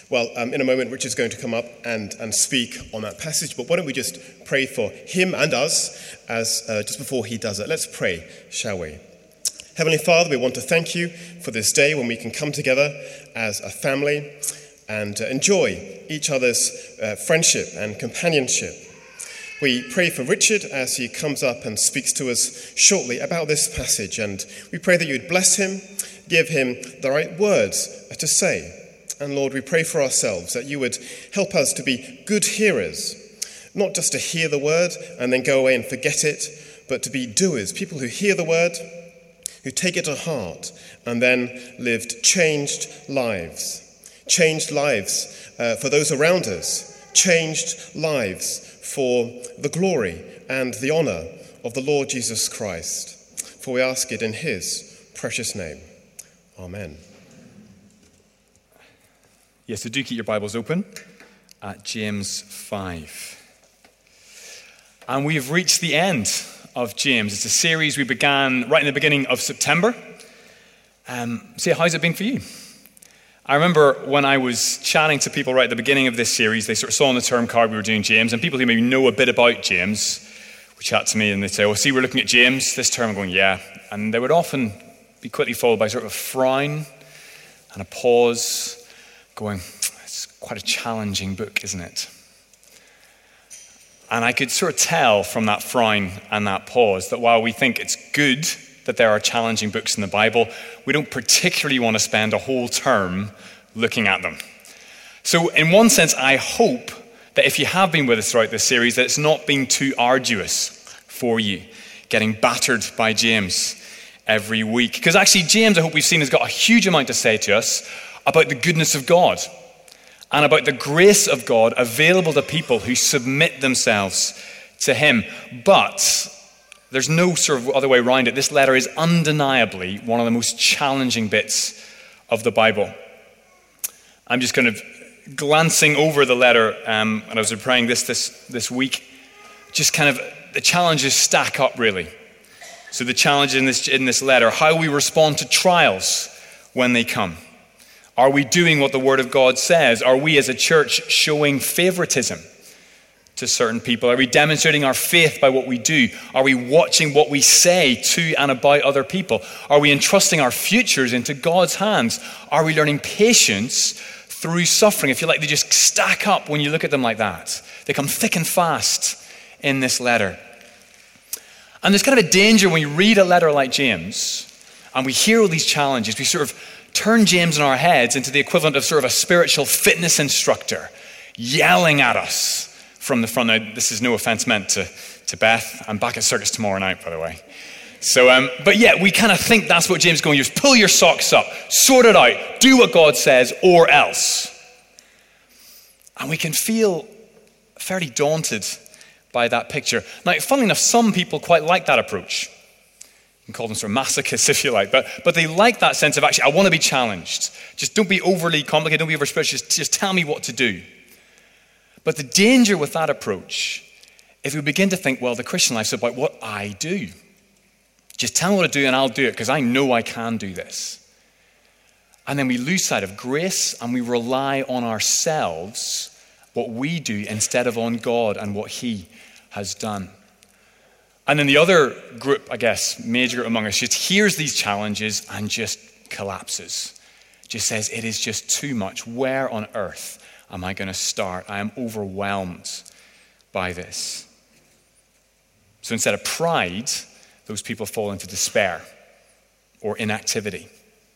Well, in a moment, Rich is going to come up and speak on that passage, but why don't we just pray for him and us as just before he does it. Let's pray, shall we? Heavenly Father, we want to thank you for this day when we can come together as a family and enjoy each other's friendship and companionship. We pray for Richard as he comes up and speaks to us shortly about this passage, and we pray that you would bless him, give him the right words to say. And Lord, we pray for ourselves that you would help us to be good hearers, not just to hear the word and then go away and forget it, but to be doers, people who hear the word, who take it to heart, and then lived changed lives for those around us, changed lives for the glory and the honour of the Lord Jesus Christ. For we ask it in his precious name. Amen. Yes, so do keep your Bibles open at James 5. And we have reached the end of James. It's a series we began right in the beginning of September. How's it been for you? I remember when I was chatting to people right at the beginning of this series, they sort of saw on the term card we were doing James, and people who maybe know a bit about James would chat to me and they'd say, see, we're looking at James this term. I'm going, yeah. And they would often be quickly followed by sort of a frown and a pause, going, it's quite a challenging book, isn't it? And I could sort of tell from that frown and that pause that while we think it's good that there are challenging books in the Bible, we don't particularly want to spend a whole term looking at them. So in one sense, I hope that if you have been with us throughout this series, that it's not been too arduous for you, getting battered by James every week. Because actually, James, I hope we've seen, has got a huge amount to say to us about the goodness of God and about the grace of God available to people who submit themselves to him. But there's no sort of other way around it. This letter is undeniably one of the most challenging bits of the Bible. I'm just kind of glancing over the letter, and I was praying this week. Just kind of the challenges stack up, really. So the challenge in this letter, how we respond to trials when they come. Are we doing what the Word of God says? Are we as a church showing favoritism to certain people? Are we demonstrating our faith by what we do? Are we watching what we say to and about other people? Are we entrusting our futures into God's hands? Are we learning patience through suffering? If you like, they just stack up when you look at them like that. They come thick and fast in this letter. And there's kind of a danger when you read a letter like James and we hear all these challenges, we sort of turn James in our heads into the equivalent of sort of a spiritual fitness instructor yelling at us from the front. Now, this is no offense meant to Beth. I'm back at Circus tomorrow night, by the way. So, but yeah, we kind of think that's what James is going, just pull your socks up, sort it out, do what God says or else. And we can feel fairly daunted by that picture. Now, funnily enough, some people quite like that approach. You can call them sort of masochists if you like, but they like that sense of actually, I want to be challenged. Just don't be overly complicated, don't be over spiritual, just tell me what to do. But the danger with that approach, if we begin to think, well, the Christian life's about what I do. Just tell me what to do and I'll do it because I know I can do this. And then we lose sight of grace and we rely on ourselves, what we do, instead of on God and what he has done. And then the other group, I guess, major group among us, just hears these challenges and just collapses. Just says, it is just too much. Where on earth am I going to start? I am overwhelmed by this. So instead of pride, those people fall into despair or inactivity.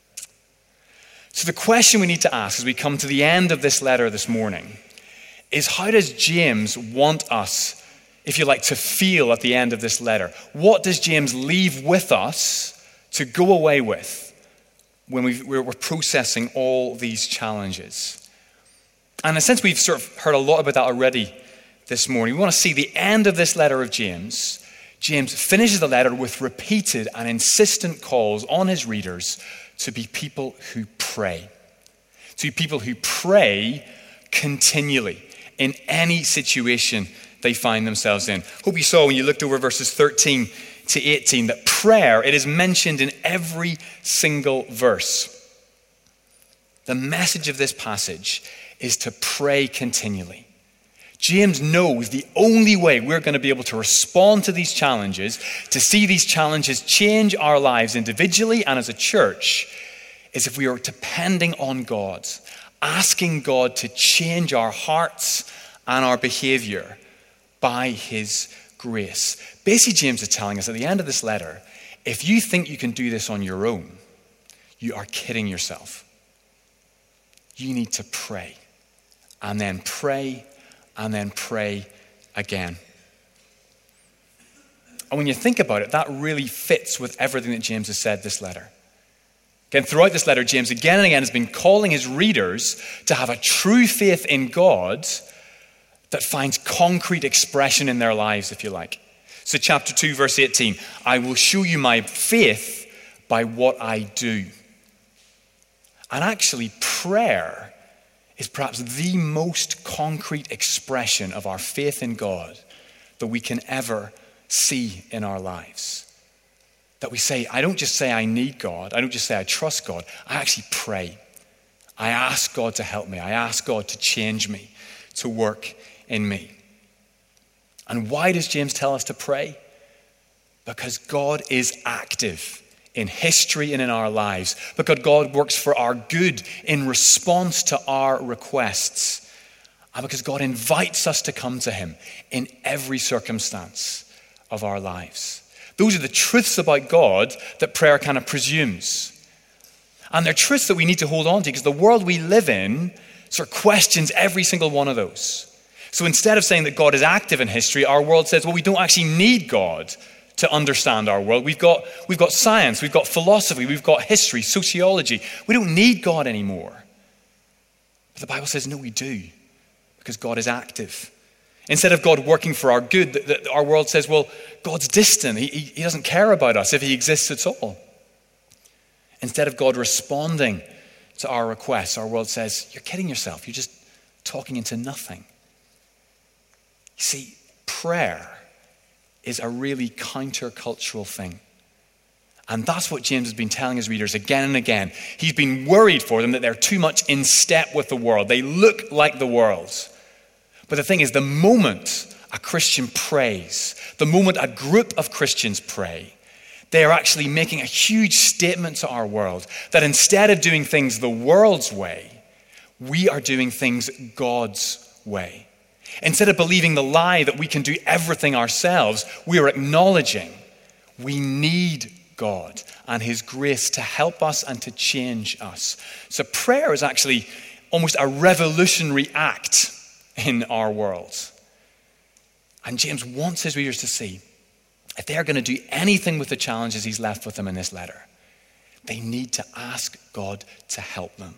So the question we need to ask as we come to the end of this letter this morning is, how does James want us, if you like, to feel at the end of this letter? What does James leave with us to go away with when we're processing all these challenges? And in a sense, we've sort of heard a lot about that already this morning. We want to see the end of this letter of James. James finishes the letter with repeated and insistent calls on his readers to be people who pray. To be people who pray continually in any situation they find themselves in. Hope you saw when you looked over verses 13 to 18 that prayer, it is mentioned in every single verse. The message of this passage is to pray continually. James knows the only way we're going to be able to respond to these challenges, to see these challenges change our lives individually and as a church, is if we are depending on God, asking God to change our hearts and our behavior by his grace. Basically, James is telling us at the end of this letter, if you think you can do this on your own, you are kidding yourself. You need to pray, and then pray, and then pray again. And when you think about it, that really fits with everything that James has said this letter. Again, throughout this letter, James again and again has been calling his readers to have a true faith in God that finds concrete expression in their lives, if you like. So chapter 2, verse 18, I will show you my faith by what I do. And actually, prayer is perhaps the most concrete expression of our faith in God that we can ever see in our lives. That we say, I don't just say I need God. I don't just say I trust God. I actually pray. I ask God to help me. I ask God to change me, to work in me. And why does James tell us to pray? Because God is active in history and in our lives. Because God works for our good in response to our requests. And because God invites us to come to him in every circumstance of our lives. Those are the truths about God that prayer kind of presumes. And they're truths that we need to hold on to because the world we live in sort of questions every single one of those. So instead of saying that God is active in history, our world says, well, we don't actually need God to understand our world. We've got science, we've got philosophy, we've got history, sociology. We don't need God anymore. But the Bible says, no, we do, because God is active. Instead of God working for our good, our world says, well, God's distant. He doesn't care about us if he exists at all. Instead of God responding to our requests, our world says, you're kidding yourself. You're just talking into nothing. You see, prayer is a really countercultural thing. And that's what James has been telling his readers again and again. He's been worried for them that they're too much in step with the world. They look like the world. But the thing is, the moment a Christian prays, the moment a group of Christians pray, they are actually making a huge statement to our world that instead of doing things the world's way, we are doing things God's way. Instead of believing the lie that we can do everything ourselves, we are acknowledging we need God and his grace to help us and to change us. So prayer is actually almost a revolutionary act in our world. And James wants his readers to see if they are going to do anything with the challenges he's left with them in this letter, they need to ask God to help them.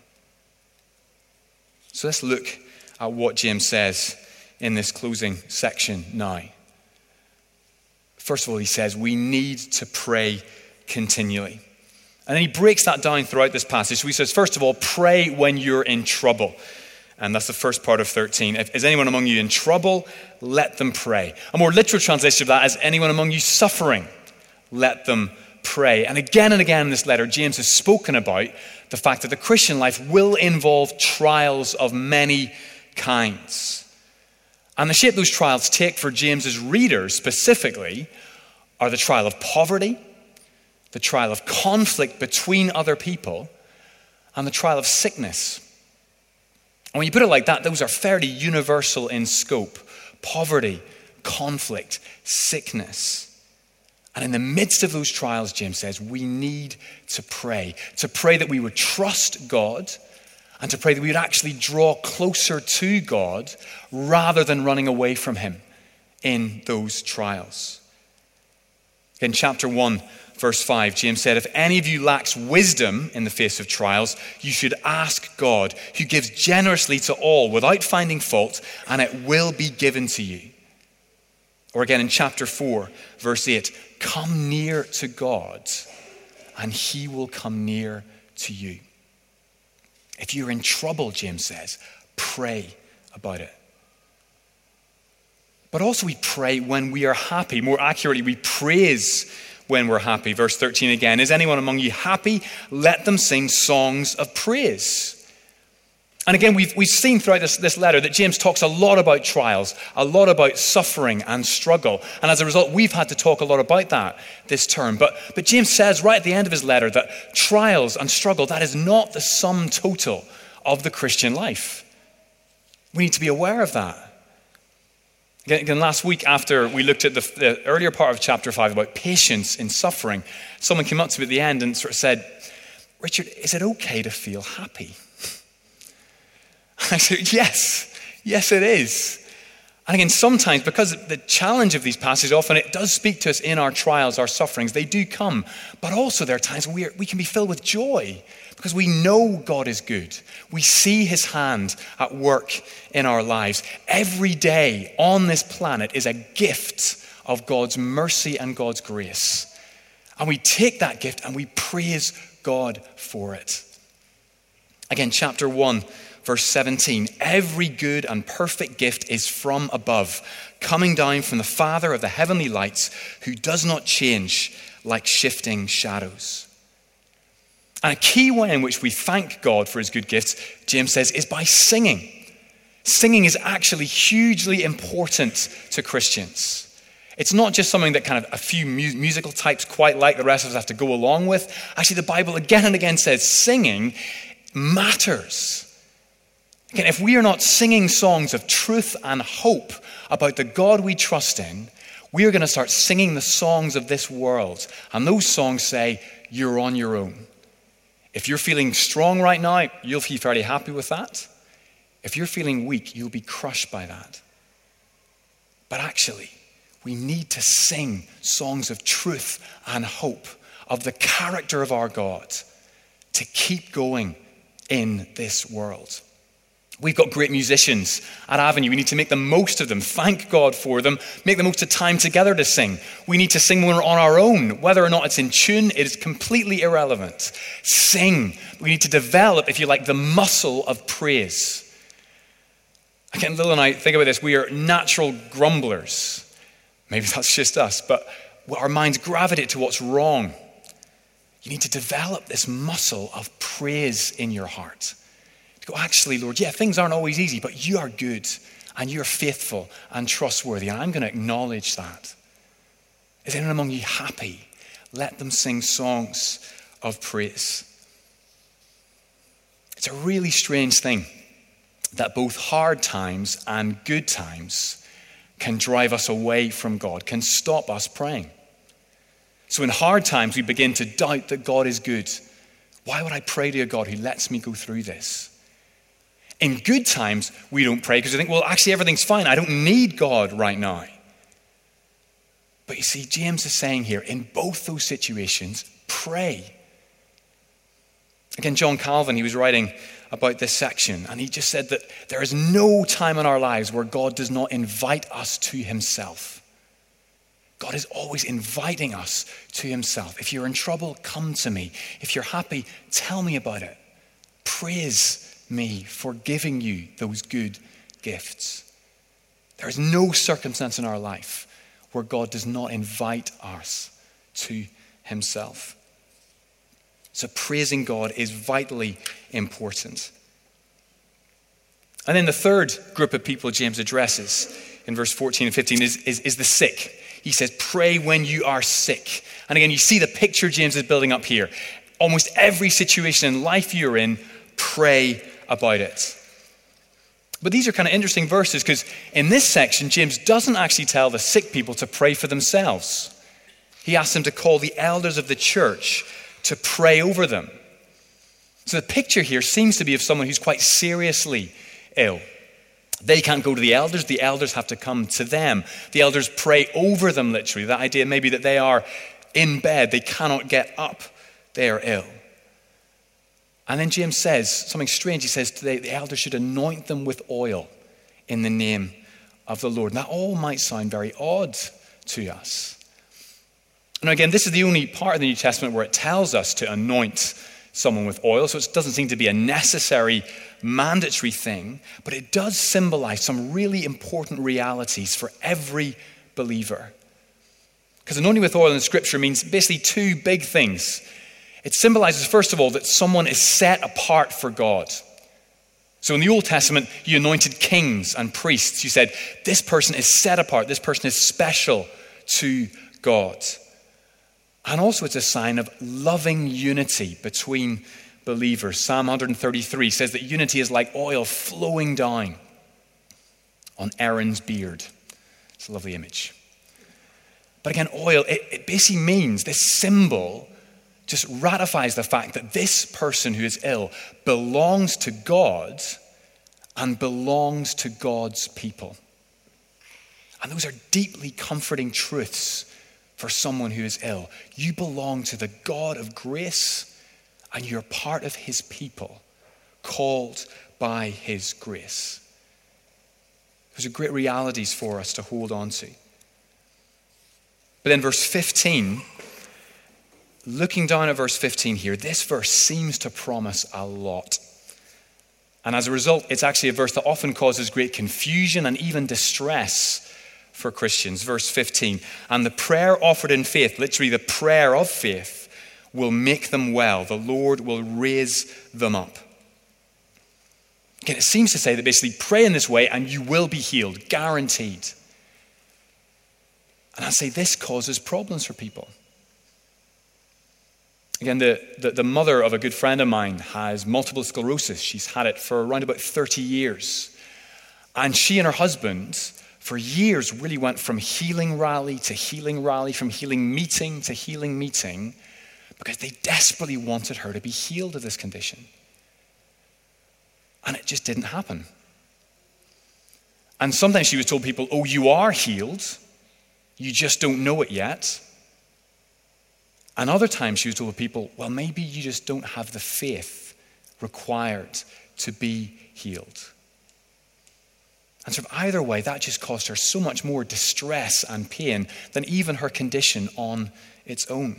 So let's look at what James says in this closing section now. First of all, he says we need to pray continually. And then he breaks that down throughout this passage. So he says, first of all, pray when you're in trouble. And that's the first part of 13. Is anyone among you in trouble? Let them pray. A more literal translation of that is anyone among you suffering? Let them pray. And again in this letter, James has spoken about the fact that the Christian life will involve trials of many kinds. And the shape those trials take for James's readers specifically are the trial of poverty, the trial of conflict between other people, and the trial of sickness. And when you put it like that, those are fairly universal in scope. Poverty, conflict, sickness. And in the midst of those trials, James says, we need to pray that we would trust God and to pray that we would actually draw closer to God rather than running away from him in those trials. In chapter 1, verse 5, James said, if any of you lacks wisdom in the face of trials, you should ask God, who gives generously to all without finding fault, and it will be given to you. Or again in chapter 4, verse 8, come near to God, and he will come near to you. If you're in trouble, James says, pray about it. But also we pray when we are happy. More accurately, we praise when we're happy. Verse 13 again, is anyone among you happy? Let them sing songs of praise. And again, we've seen throughout this letter that James talks a lot about trials, a lot about suffering and struggle. And as a result, we've had to talk a lot about that this term. But James says right at the end of his letter that trials and struggle, that is not the sum total of the Christian life. We need to be aware of that. Again, last week after we looked at the earlier part of chapter 5 about patience in suffering, someone came up to me at the end and sort of said, "Richard, is it okay to feel happy?" I said, yes it is. And again, sometimes, because the challenge of these passages, often it does speak to us in our trials, our sufferings, they do come. But also there are times when we can be filled with joy because we know God is good. We see his hand at work in our lives. Every day on this planet is a gift of God's mercy and God's grace. And we take that gift and we praise God for it. Again, chapter 1, verse 17, every good and perfect gift is from above, coming down from the Father of the heavenly lights, who does not change like shifting shadows. And a key way in which we thank God for his good gifts, James says, is by singing. Singing is actually hugely important to Christians. It's not just something that kind of a few musical types quite like the rest of us have to go along with. Actually, the Bible again and again says singing matters. Again, if we are not singing songs of truth and hope about the God we trust in, we are going to start singing the songs of this world. And those songs say, you're on your own. If you're feeling strong right now, you'll be fairly happy with that. If you're feeling weak, you'll be crushed by that. But actually, we need to sing songs of truth and hope, of the character of our God, to keep going in this world. We've got great musicians at Avenue. We need to make the most of them. Thank God for them. Make the most of time together to sing. We need to sing when we're on our own. Whether or not it's in tune, it is completely irrelevant. Sing. We need to develop, if you like, the muscle of praise. Again, Lil and I think about this. We are natural grumblers. Maybe that's just us, but our minds gravitate to what's wrong. You need to develop this muscle of praise in your heart. To go, actually, Lord, yeah, things aren't always easy, but you are good and you're faithful and trustworthy, and I'm going to acknowledge that. Is anyone among you happy? Let them sing songs of praise. It's a really strange thing that both hard times and good times can drive us away from God, can stop us praying. So in hard times, we begin to doubt that God is good. Why would I pray to a God who lets me go through this? In good times, we don't pray because we think, well, actually everything's fine. I don't need God right now. But you see, James is saying here, in both those situations, pray. Again, John Calvin, he was writing about this section, and he just said that there is no time in our lives where God does not invite us to himself. God is always inviting us to himself. If you're in trouble, come to me. If you're happy, tell me about it. Praise me for giving you those good gifts. There is no circumstance in our life where God does not invite us to himself. So praising God is vitally important. And then the third group of people James addresses in verse 14 and 15 is the sick. He says, pray when you are sick. And again, you see the picture James is building up here. Almost every situation in life you're in, pray about it. But these are kind of interesting verses because in this section, James doesn't actually tell the sick people to pray for themselves. He asks them to call the elders of the church to pray over them. So the picture here seems to be of someone who's quite seriously ill. They can't go to the elders have to come to them. The elders pray over them, literally. That idea maybe that they are in bed, they cannot get up, they are ill. And then James says something strange. He says the elders should anoint them with oil in the name of the Lord. Now, all might sound very odd to us. And again, this is the only part of the New Testament where it tells us to anoint someone with oil, so it doesn't seem to be a necessary, mandatory thing, but it does symbolize some really important realities for every believer. Because anointing with oil in Scripture means basically two big things. It symbolizes, first of all, that someone is set apart for God. So in the Old Testament, you anointed kings and priests. You said, this person is set apart. This person is special to God. And also it's a sign of loving unity between believers. Psalm 133 says that unity is like oil flowing down on Aaron's beard. It's a lovely image. But again, oil, it basically means, this symbol just ratifies the fact that this person who is ill belongs to God and belongs to God's people. And those are deeply comforting truths for someone who is ill. You belong to the God of grace, and you're part of his people, called by his grace. Those are great realities for us to hold on to. But then verse 15, looking down at verse 15 here, this verse seems to promise a lot. And as a result, it's actually a verse that often causes great confusion and even distress for Christians. Verse 15, and the prayer offered in faith, literally the prayer of faith, will make them well. The Lord will raise them up. Again, it seems to say that basically pray in this way and you will be healed, guaranteed. And I say this causes problems for people. Again, the mother of a good friend of mine has multiple sclerosis. She's had it for around about 30 years. And she and her husband, for years, really went from healing rally to healing rally, from healing meeting to healing meeting, because they desperately wanted her to be healed of this condition. And it just didn't happen. And sometimes she was told people, oh, you are healed. You just don't know it yet. And other times she was told people, well, maybe you just don't have the faith required to be healed. And so either way, that just caused her so much more distress and pain than even her condition on its own.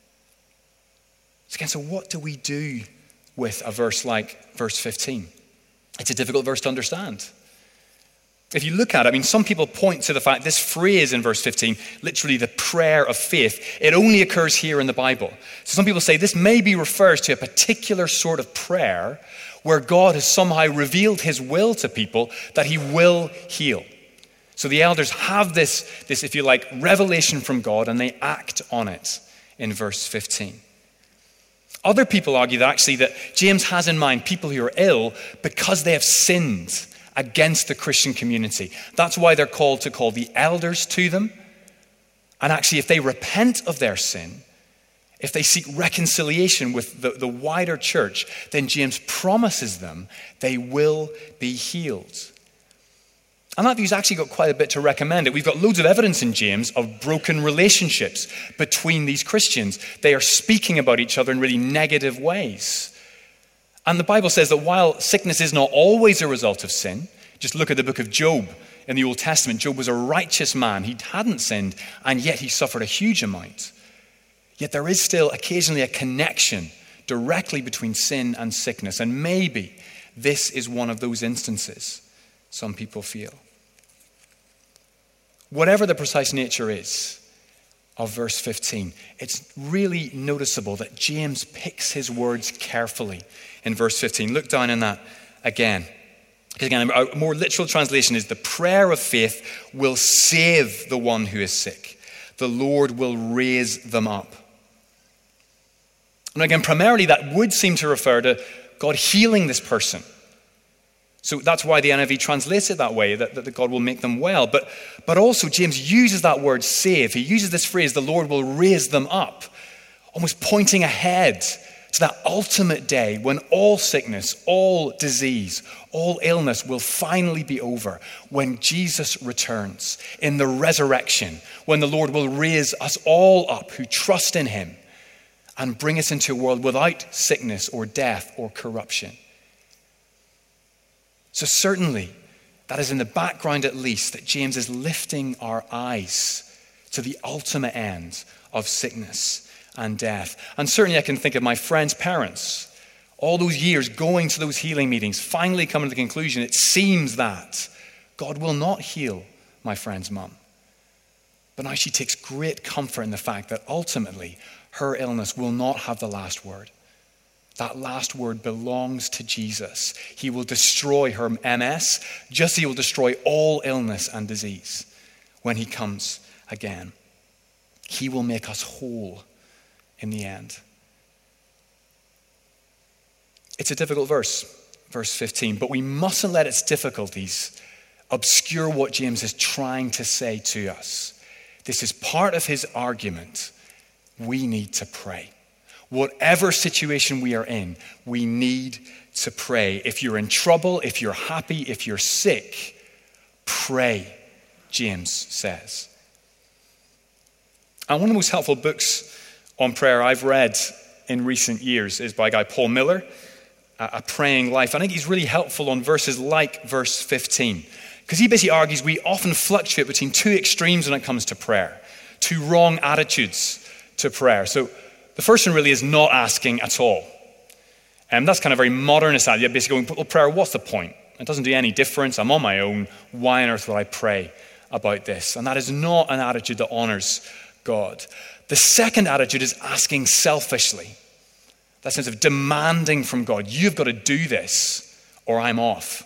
So again, so what do we do with a verse like verse 15? It's a difficult verse to understand. If you look at it, some people point to the fact this phrase in verse 15, literally the prayer of faith, it only occurs here in the Bible. So some people say this maybe refers to a particular sort of prayer where God has somehow revealed his will to people that he will heal. So the elders have this, if you like, revelation from God, and they act on it in verse 15. Other people argue that actually that James has in mind people who are ill because they have sinned against the Christian community. That's why they're called to call the elders to them. And actually, if they repent of their sin, if they seek reconciliation with the wider church, then James promises them they will be healed. And that view's actually got quite a bit to recommend it. We've got loads of evidence in James of broken relationships between these Christians. They are speaking about each other in really negative ways. And the Bible says that while sickness is not always a result of sin, just look at the book of Job in the Old Testament. Job was a righteous man. He hadn't sinned, and yet he suffered a huge amount. Yet there is still occasionally a connection directly between sin and sickness. And maybe this is one of those instances some people feel. Whatever the precise nature is of verse 15, it's really noticeable that James picks his words carefully in verse 15. Look down in that again. Because again, a more literal translation is the prayer of faith will save the one who is sick. The Lord will raise them up. And again, primarily that would seem to refer to God healing this person. So that's why the NIV translates it that way, that God will make them well. But also James uses that word save. He uses this phrase, the Lord will raise them up, almost pointing ahead to that ultimate day when all sickness, all disease, all illness will finally be over, when Jesus returns in the resurrection, when the Lord will raise us all up who trust in him and bring us into a world without sickness or death or corruption. So certainly, that is in the background at least, that James is lifting our eyes to the ultimate end of sickness and death. And certainly I can think of my friend's parents, all those years going to those healing meetings, finally coming to the conclusion, it seems that God will not heal my friend's mum. But now she takes great comfort in the fact that ultimately her illness will not have the last word. That last word belongs to Jesus. He will destroy her MS, just as he will destroy all illness and disease when he comes again. He will make us whole in the end. It's a difficult verse 15, but we mustn't let its difficulties obscure what James is trying to say to us. This is part of his argument. We need to pray. Whatever situation we are in, we need to pray. If you're in trouble, if you're happy, if you're sick, pray, James says. And one of the most helpful books on prayer I've read in recent years is by a guy, Paul Miller, A Praying Life. I think he's really helpful on verses like verse 15, because he basically argues we often fluctuate between two extremes when it comes to prayer, two wrong attitudes to prayer. So the first one really is not asking at all. And that's kind of very modernist idea, basically going, well, prayer, what's the point? It doesn't do any difference. I'm on my own. Why on earth will I pray about this? And that is not an attitude that honors God. The second attitude is asking selfishly. That sense of demanding from God, you've got to do this or I'm off.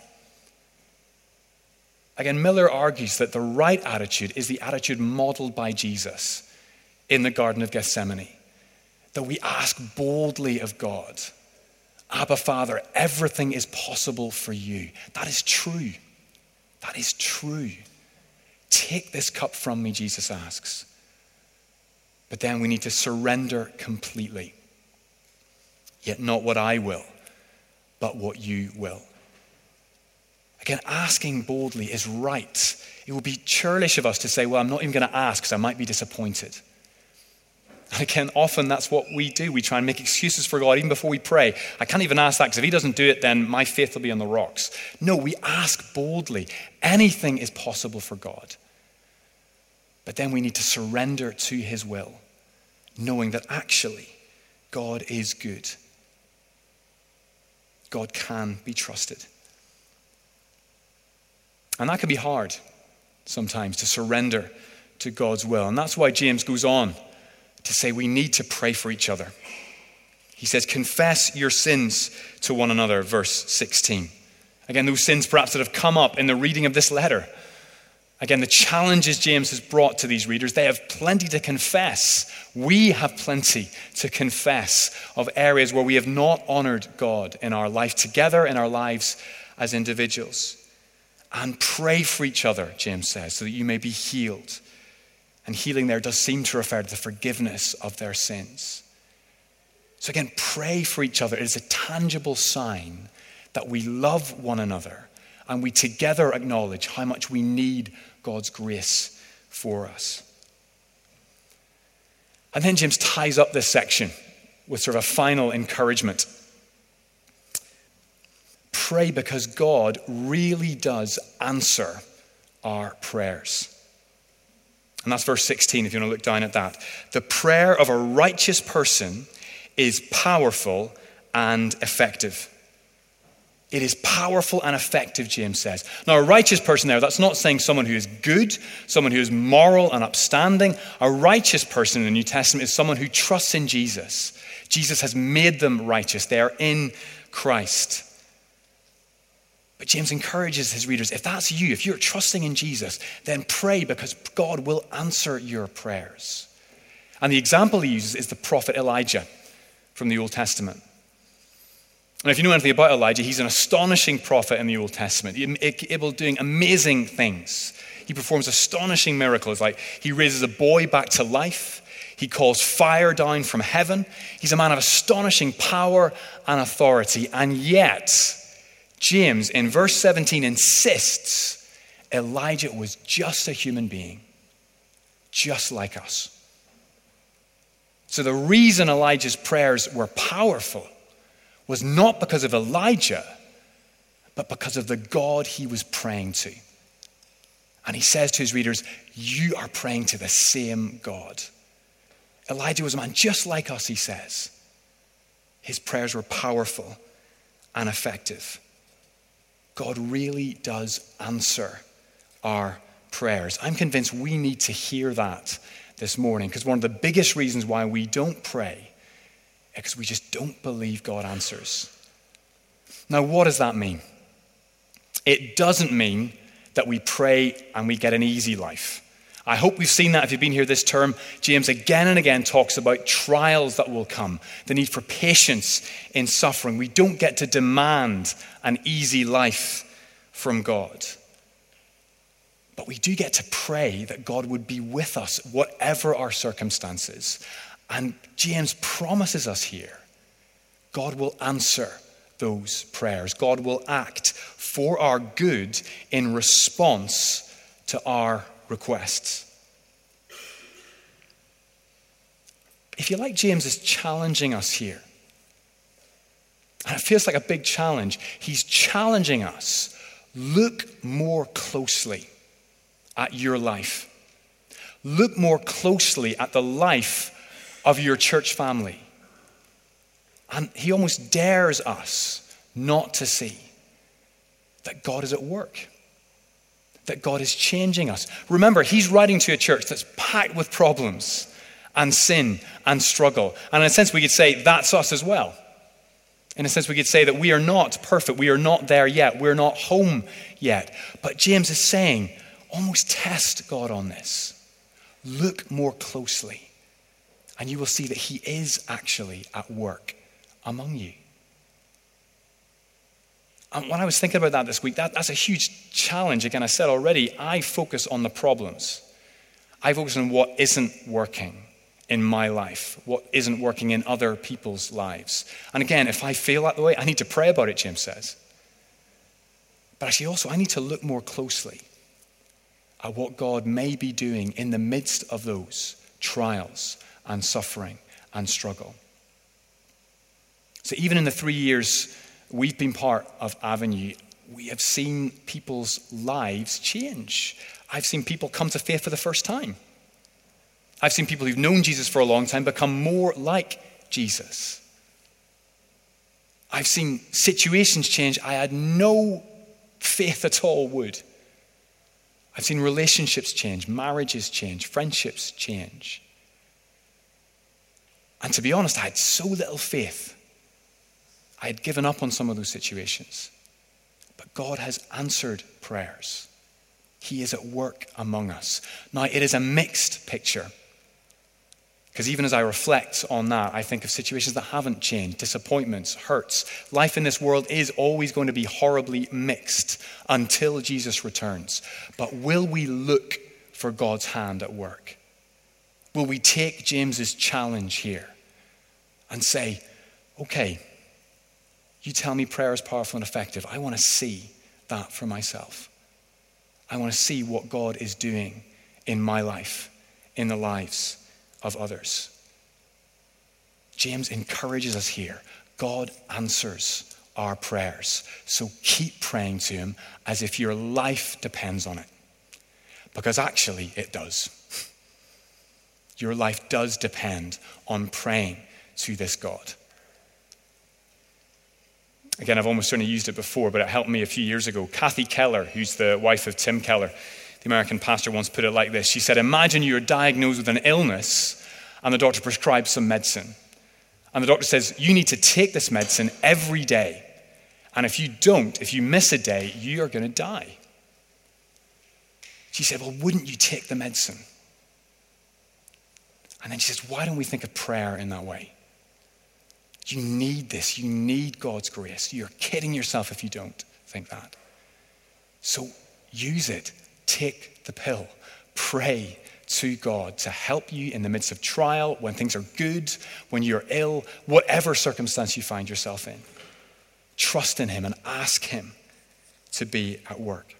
Again, Miller argues that the right attitude is the attitude modeled by Jesus in the Garden of Gethsemane. That we ask boldly of God, Abba, Father, everything is possible for you. That is true. That is true. Take this cup from me, Jesus asks. But then we need to surrender completely. Yet not what I will, but what you will. Again, asking boldly is right. It would be churlish of us to say, well, I'm not even going to ask because I might be disappointed. And again, often that's what we do. We try and make excuses for God even before we pray. I can't even ask that because if he doesn't do it, then my faith will be on the rocks. No, we ask boldly. Anything is possible for God. But then we need to surrender to his will, knowing that actually God is good. God can be trusted. And that can be hard sometimes to surrender to God's will. And that's why James goes on to say we need to pray for each other. He says, confess your sins to one another, verse 16. Again, those sins perhaps that have come up in the reading of this letter. Again, the challenges James has brought to these readers, they have plenty to confess. We have plenty to confess of areas where we have not honored God in our life together, in our lives as individuals. And pray for each other, James says, so that you may be healed. And healing there does seem to refer to the forgiveness of their sins. So again, pray for each other. It is a tangible sign that we love one another and we together acknowledge how much we need God's grace for us. And then James ties up this section with sort of a final encouragement. Pray because God really does answer our prayers. And that's verse 16, if you want to look down at that. The prayer of a righteous person is powerful and effective. It is powerful and effective, James says. Now, a righteous person there, that's not saying someone who is good, someone who is moral and upstanding. A righteous person in the New Testament is someone who trusts in Jesus. Jesus has made them righteous. They are in Christ. But James encourages his readers, if that's you, if you're trusting in Jesus, then pray because God will answer your prayers. And the example he uses is the prophet Elijah from the Old Testament. And if you know anything about Elijah, he's an astonishing prophet in the Old Testament, able of doing amazing things. He performs astonishing miracles, like he raises a boy back to life. He calls fire down from heaven. He's a man of astonishing power and authority. And yet, James, in verse 17, insists Elijah was just a human being, just like us. So the reason Elijah's prayers were powerful was not because of Elijah, but because of the God he was praying to. And he says to his readers, you are praying to the same God. Elijah was a man just like us, he says. His prayers were powerful and effective. God really does answer our prayers. I'm convinced we need to hear that this morning, because one of the biggest reasons why we don't pray because we just don't believe God answers. Now, what does that mean? It doesn't mean that we pray and we get an easy life. I hope we've seen that if you've been here this term. James again and again talks about trials that will come, the need for patience in suffering. We don't get to demand an easy life from God. But we do get to pray that God would be with us, whatever our circumstances. And James promises us here, God will answer those prayers. God will act for our good in response to our requests. If you like, James is challenging us here. And it feels like a big challenge. He's challenging us. Look more closely at your life. Look more closely at the life of your church family. And he almost dares us not to see that God is at work, that God is changing us. Remember, he's writing to a church that's packed with problems and sin and struggle. And in a sense, we could say that's us as well. In a sense, we could say that we are not perfect. We are not there yet. We're not home yet. But James is saying, almost test God on this. Look more closely, and you will see that he is actually at work among you. And when I was thinking about that this week, that's a huge challenge. Again, I said already, I focus on the problems. I focus on what isn't working in my life, what isn't working in other people's lives. And again, if I feel that way, I need to pray about it, James says. But actually also, I need to look more closely at what God may be doing in the midst of those trials and suffering and struggle. So even in the 3 years we've been part of Avenue, we have seen people's lives change. I've seen people come to faith for the first time. I've seen people who've known Jesus for a long time become more like Jesus. I've seen situations change I had no faith at all would. I've seen relationships change, marriages change, friendships change. And to be honest, I had so little faith. I had given up on some of those situations. But God has answered prayers. He is at work among us. Now, it is a mixed picture. Because even as I reflect on that, I think of situations that haven't changed, disappointments, hurts. Life in this world is always going to be horribly mixed until Jesus returns. But will we look for God's hand at work? Will we take James's challenge here and say, okay, you tell me prayer is powerful and effective. I want to see that for myself. I want to see what God is doing in my life, in the lives of others. James encourages us here. God answers our prayers. So keep praying to him as if your life depends on it. Because actually it does. Your life does depend on praying to this God. Again, I've almost certainly used it before, but it helped me a few years ago. Kathy Keller, who's the wife of Tim Keller, the American pastor, once put it like this. She said, imagine you're diagnosed with an illness and the doctor prescribes some medicine. And the doctor says, you need to take this medicine every day. And if you don't, if you miss a day, you are going to die. She said, well, wouldn't you take the medicine? And then she says, why don't we think of prayer in that way? You need this. You need God's grace. You're kidding yourself if you don't think that. So use it. Take the pill. Pray to God to help you in the midst of trial, when things are good, when you're ill, whatever circumstance you find yourself in. Trust in him and ask him to be at work.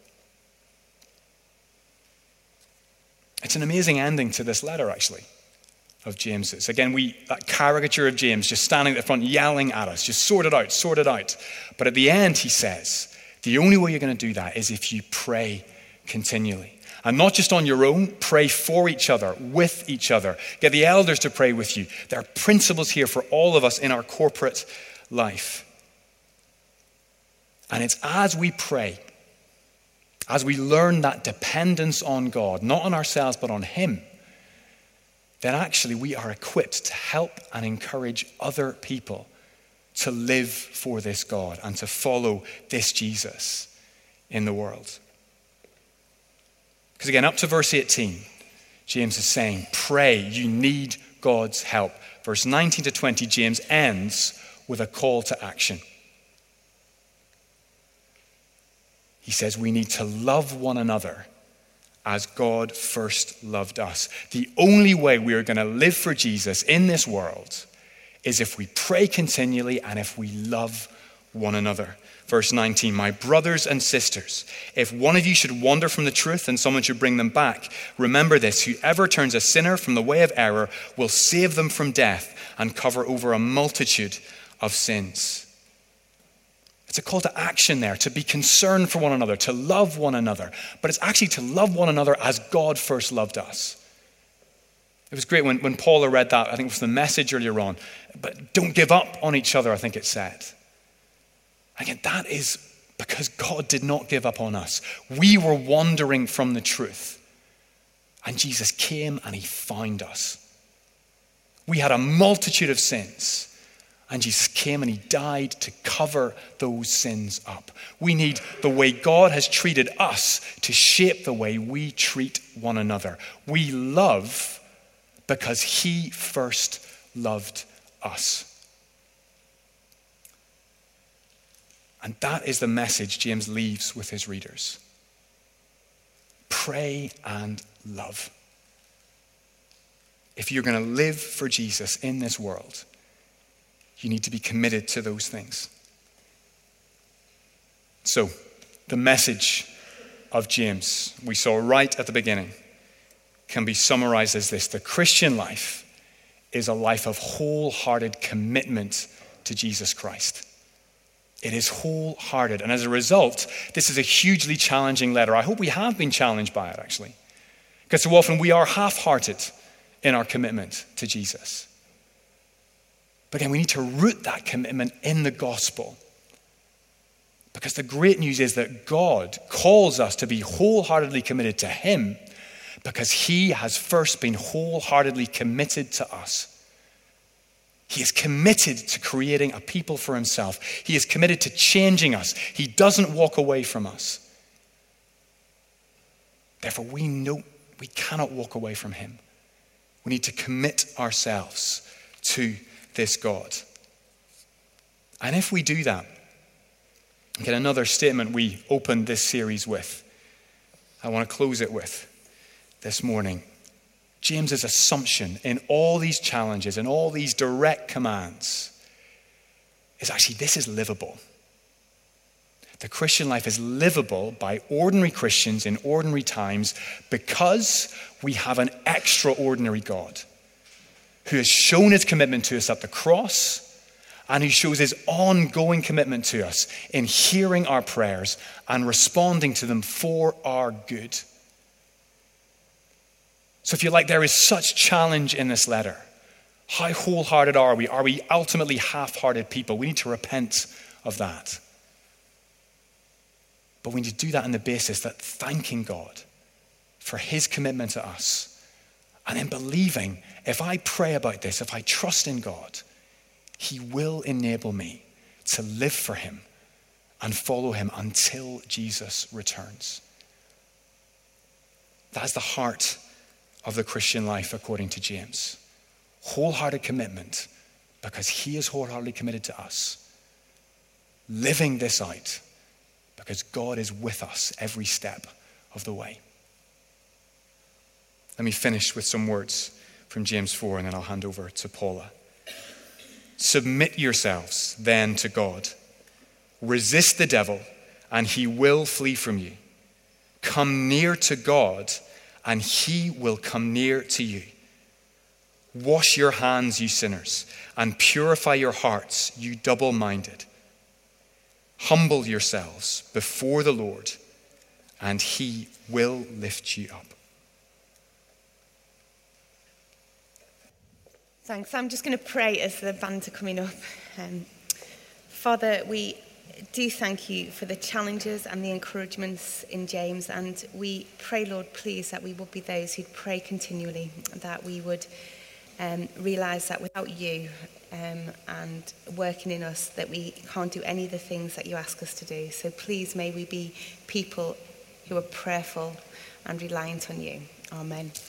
It's an amazing ending to this letter, actually, of James's. Again, that caricature of James just standing at the front yelling at us, just sort it out, sort it out. But at the end, he says, the only way you're going to do that is if you pray continually. And not just on your own, pray for each other, with each other. Get the elders to pray with you. There are principles here for all of us in our corporate life. And it's as we pray, as we learn that dependence on God, not on ourselves, but on him, then actually we are equipped to help and encourage other people to live for this God and to follow this Jesus in the world. Because again, up to verse 18, James is saying, pray, you need God's help. Verse 19 to 20, James ends with a call to action. He says we need to love one another as God first loved us. The only way we are going to live for Jesus in this world is if we pray continually and if we love one another. Verse 19, my brothers and sisters, if one of you should wander from the truth and someone should bring them back, remember this, whoever turns a sinner from the way of error will save them from death and cover over a multitude of sins. It's a call to action there, to be concerned for one another, to love one another. But it's actually to love one another as God first loved us. It was great when Paula read that, I think it was the Message earlier on. But don't give up on each other, I think it said. Again, that is because God did not give up on us. We were wandering from the truth. And Jesus came and he found us. We had a multitude of sins. And Jesus came and he died to cover those sins up. We need the way God has treated us to shape the way we treat one another. We love because he first loved us. And that is the message James leaves with his readers. Pray and love. If you're going to live for Jesus in this world, you need to be committed to those things. So, the message of James, we saw right at the beginning, can be summarized as this. The Christian life is a life of wholehearted commitment to Jesus Christ. It is wholehearted. And as a result, this is a hugely challenging letter. I hope we have been challenged by it, actually. Because so often we are half-hearted in our commitment to Jesus. But again, we need to root that commitment in the gospel. Because the great news is that God calls us to be wholeheartedly committed to him because he has first been wholeheartedly committed to us. He is committed to creating a people for himself. He is committed to changing us. He doesn't walk away from us. Therefore, we know we cannot walk away from him. We need to commit ourselves to this God. And if we do that, again, another statement we opened this series with, I want to close it with this morning. James's assumption in all these challenges and all these direct commands is actually this is livable. The Christian life is livable by ordinary Christians in ordinary times because we have an extraordinary God who has shown his commitment to us at the cross and who shows his ongoing commitment to us in hearing our prayers and responding to them for our good. So if you like, there is such challenge in this letter. How wholehearted are we? Are we ultimately half-hearted people? We need to repent of that. But we need to do that on the basis that thanking God for his commitment to us and in believing, if I pray about this, if I trust in God, he will enable me to live for him and follow him until Jesus returns. That is the heart of the Christian life according to James. Wholehearted commitment because he is wholeheartedly committed to us. Living this out because God is with us every step of the way. Let me finish with some words from James 4 and then I'll hand over to Paula. Submit yourselves then to God. Resist the devil and he will flee from you. Come near to God and he will come near to you. Wash your hands, you sinners, and purify your hearts, you double-minded. Humble yourselves before the Lord, and he will lift you up. Thanks. I'm just going to pray as the band are coming up. Father, we do thank you for the challenges and the encouragements in James, and we pray, Lord, please, that we would be those who'd pray continually, that we would realise that without you and working in us, that we can't do any of the things that you ask us to do. So please, may we be people who are prayerful and reliant on you. Amen.